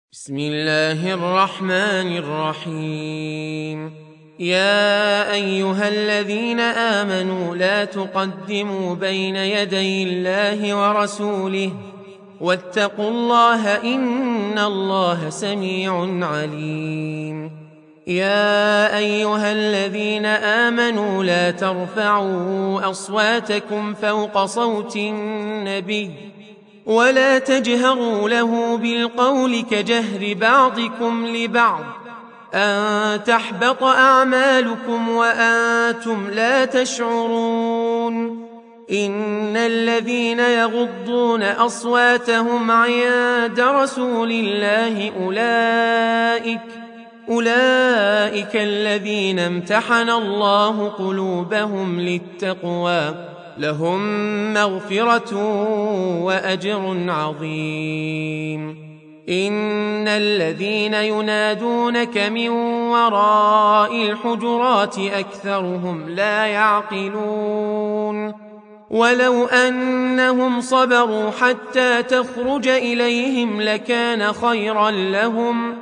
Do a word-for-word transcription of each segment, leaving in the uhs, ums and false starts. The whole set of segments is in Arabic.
بسم الله الرحمن الرحيم. يا أيها الذين آمنوا لا تقدموا بين يدي الله ورسوله واتقوا الله إن الله سميع عليم. يا أيها الذين آمنوا لا ترفعوا أصواتكم فوق صوت النبي ولا تجهروا له بالقول كجهر بعضكم لبعض أن تحبط أعمالكم وأنتم لا تشعرون. إن الذين يغضون أصواتهم عند رسول الله أولئك أولئك الذين امتحن الله قلوبهم للتقوى لهم مغفرة وأجر عظيم. إن الذين ينادونك من وراء الحجرات أكثرهم لا يعقلون. ولو أنهم صبروا حتى تخرج إليهم لكان خيرا لهم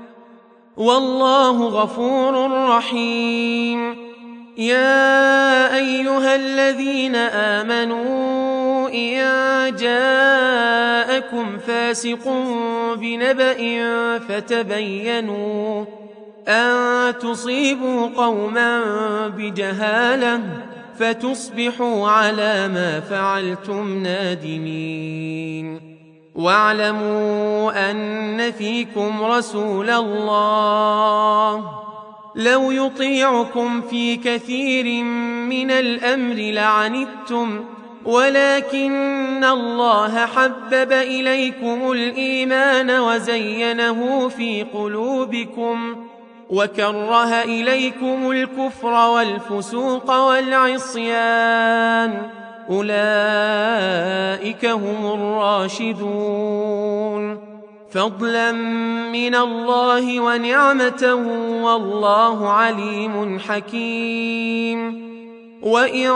والله غفور رحيم. يا أيها الذين آمنوا إن جاءكم فاسق بنبأ فتبينوا أن تصيبوا قوما بجهالة فتصبحوا على ما فعلتم نادمين. واعلموا أن فيكم رسول الله لو يطيعكم في كثير من الأمر لعنتم ولكن الله حبب إليكم الإيمان وزينه في قلوبكم وكره إليكم الكفر والفسوق والعصيان أولئك هم الراشدون فضلا من الله ونعمة والله عليم حكيم. وإن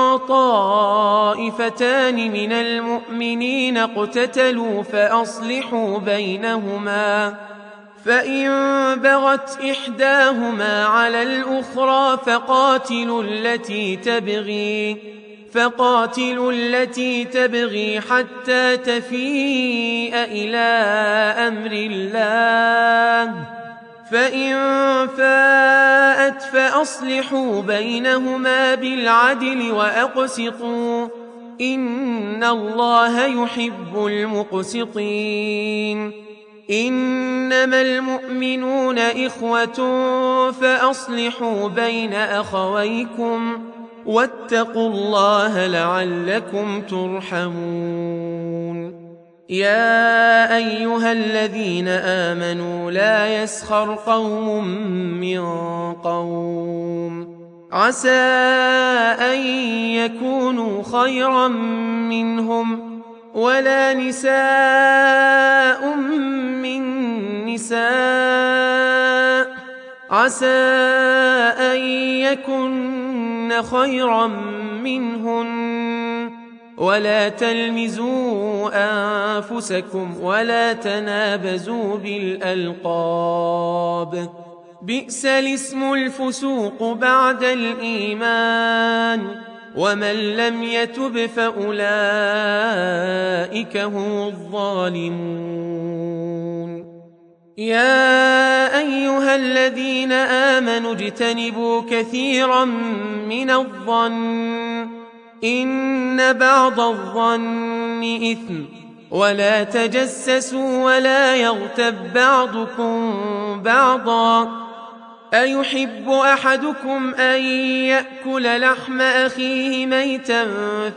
طائفتان من المؤمنين اقتتلوا فأصلحوا بينهما فإن بغت إحداهما على الأخرى فقاتلوا التي تبغي فقاتلوا التي تبغي حتى تفيء إلى أمر الله فإن فاءت فأصلحوا بينهما بالعدل وأقسطوا إن الله يحب المقسطين. إنما المؤمنون إخوة فأصلحوا بين أخويكم واتقوا الله لعلكم ترحمون. يا أيها الذين آمنوا لا يسخر قوم من قوم عسى أن يكونوا خيرا منهم ولا نساء من نساء عسى أن يكن خيرا منهن ولا تلمزوا أنفسكم ولا تنابزوا بالألقاب بئس الاسم الفسوق بعد الإيمان ومن لم يتب فأولئك هم الظالمون. يا أيها الذين آمنوا اجتنبوا كثيرا من الظن إن بعض الظن إثم ولا تجسسوا ولا يغتب بعضكم بعضا أيحب أحدكم أن يأكل لحم أخيه ميتا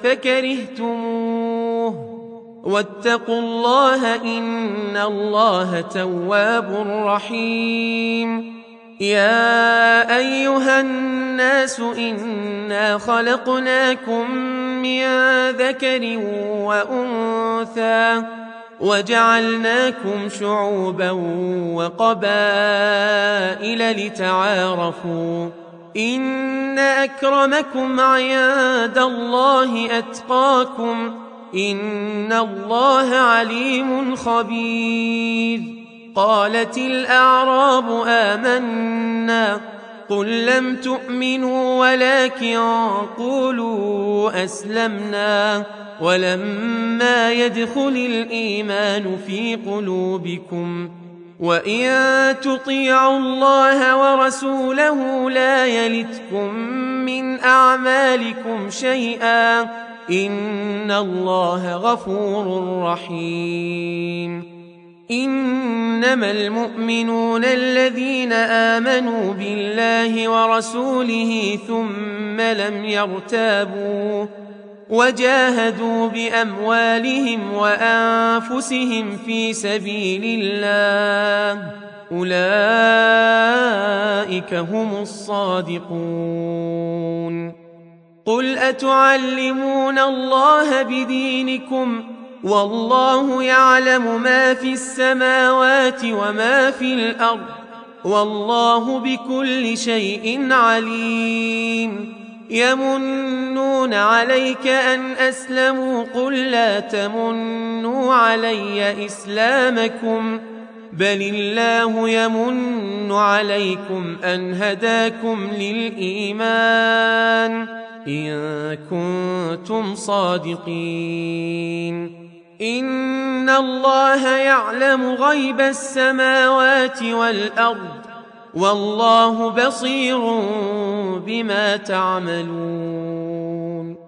فكرهتموه واتقوا الله إن الله تواب رحيم. يا أيها الناس إنا خلقناكم من ذكر وأنثى وجعلناكم شعوبا وقبائل لتعارفوا إن أكرمكم عند الله أتقاكم إن الله عليم خبير. قالت الأعراب آمنا قل لم تؤمنوا ولكن قولوا أسلمنا ولما يدخل الإيمان في قلوبكم وإن تطيعوا الله ورسوله لا يلتكم من أعمالكم شيئا إن الله غفور رحيم إنما المؤمنون الذين آمنوا بالله ورسوله ثم لم يرتابوا وجاهدوا بأموالهم وأنفسهم في سبيل الله أولئك هم الصادقون قل أتعلمون الله بدينكم والله يعلم ما في السماوات وما في الأرض والله بكل شيء عليم يمنون عليك أن أسلموا قل لا تمنوا علي إسلامكم بل الله يمن عليكم أن هداكم للإيمان إن كنتم صادقين إن الله يعلم غيب السماوات والأرض والله بصير بما تعملون